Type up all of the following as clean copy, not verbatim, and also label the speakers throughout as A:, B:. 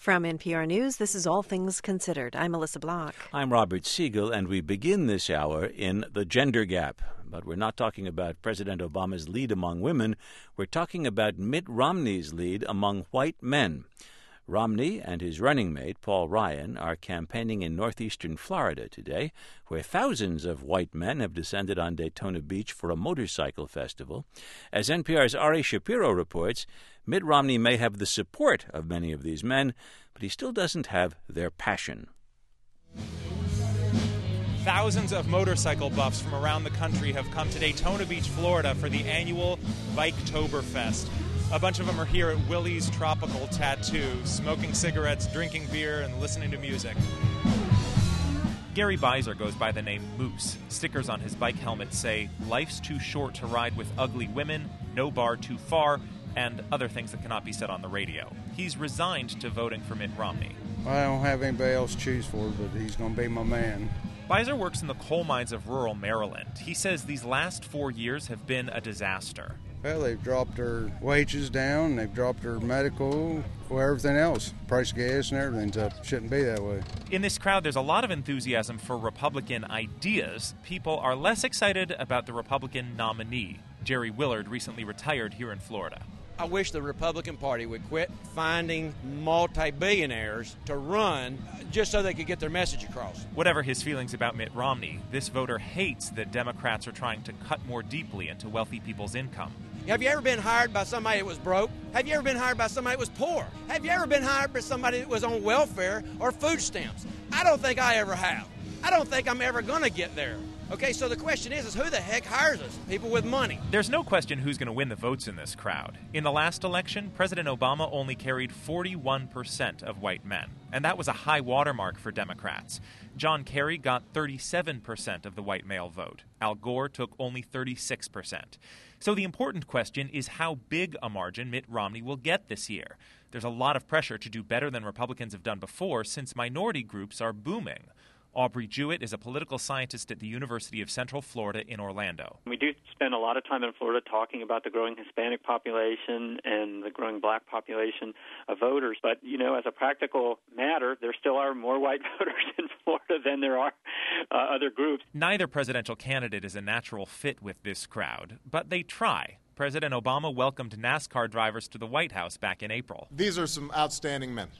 A: From NPR News, this is All Things Considered. I'm Melissa Block.
B: I'm Robert Siegel, and we begin this hour in the gender gap. But we're not talking about President Obama's lead among women. We're talking about Mitt Romney's lead among white men. Romney and his running mate, Paul Ryan, are campaigning in northeastern Florida today, where thousands of white men have descended on Daytona Beach for a motorcycle festival. As NPR's Ari Shapiro reports, Mitt Romney may have the support of many of these men, but he still doesn't have their passion.
C: Thousands of motorcycle buffs from around the country have come to Daytona Beach, Florida for the annual Biketoberfest. A bunch of them are here at Willie's Tropical Tattoo, smoking cigarettes, drinking beer, and listening to music. Gary Beiser goes by the name Moose. Stickers on his bike helmet say, "Life's too short to ride with ugly women, no bar too far," and other things that cannot be said on the radio. He's resigned to voting for Mitt Romney.
D: I don't have anybody else to choose for, but he's going to be my man.
C: Beiser works in the coal mines of rural Maryland. He says these last 4 years have been a disaster.
D: Well, they've dropped their wages down, they've dropped their medical, everything else. Price of gas and everything's up. Shouldn't be that way.
C: In this crowd, there's a lot of enthusiasm for Republican ideas. People are less excited about the Republican nominee. Jerry Willard recently retired here in Florida.
E: I wish the Republican Party would quit finding multi-billionaires to run just so they could get their message across.
C: Whatever his feelings about Mitt Romney, this voter hates that Democrats are trying to cut more deeply into wealthy people's income.
E: Have you ever been hired by somebody that was broke? Have you ever been hired by somebody that was poor? Have you ever been hired by somebody that was on welfare or food stamps? I don't think I ever have. I don't think I'm ever going to get there. Okay, so the question is who the heck hires us? People with money.
C: There's no question who's going to win the votes in this crowd. In the last election, President Obama only carried 41% of white men, and that was a high watermark for Democrats. John Kerry got 37% of the white male vote. Al Gore took only 36%. So the important question is how big a margin Mitt Romney will get this year. There's a lot of pressure to do better than Republicans have done before since minority groups are booming. Aubrey Jewett is a political scientist at the University of Central Florida in Orlando.
F: We do spend a lot of time in Florida talking about the growing Hispanic population and the growing black population of voters. But, as a practical matter, there still are more white voters in Florida than there are other groups.
C: Neither presidential candidate is a natural fit with this crowd, but they try. President Obama welcomed NASCAR drivers to the White House back in April.
G: These are some outstanding men.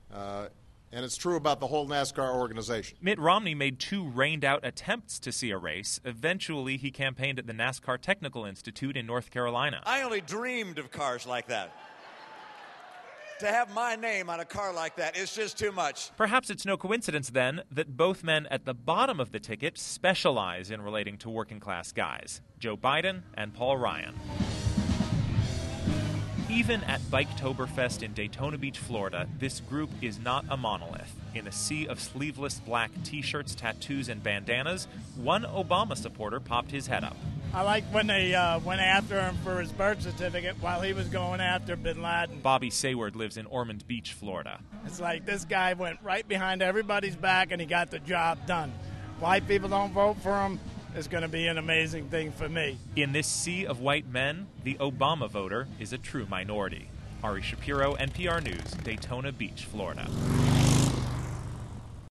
G: And it's true about the whole NASCAR organization.
C: Mitt Romney made 2 rained-out attempts to see a race. Eventually, he campaigned at the NASCAR Technical Institute in North Carolina.
H: I only dreamed of cars like that. To have my name on a car like that is just too much.
C: Perhaps it's no coincidence, then, that both men at the bottom of the ticket specialize in relating to working-class guys, Joe Biden and Paul Ryan. Even at Biketoberfest in Daytona Beach, Florida, this group is not a monolith. In a sea of sleeveless black T-shirts, tattoos, and bandanas, one Obama supporter popped his head up.
I: I like when they went after him for his birth certificate while he was going after bin Laden.
C: Bobby Sayward lives in Ormond Beach, Florida.
I: It's like this guy went right behind everybody's back and he got the job done. White people don't vote for him. It's going to be an amazing thing for me.
C: In this sea of white men, the Obama voter is a true minority. Ari Shapiro, NPR News, Daytona Beach, Florida.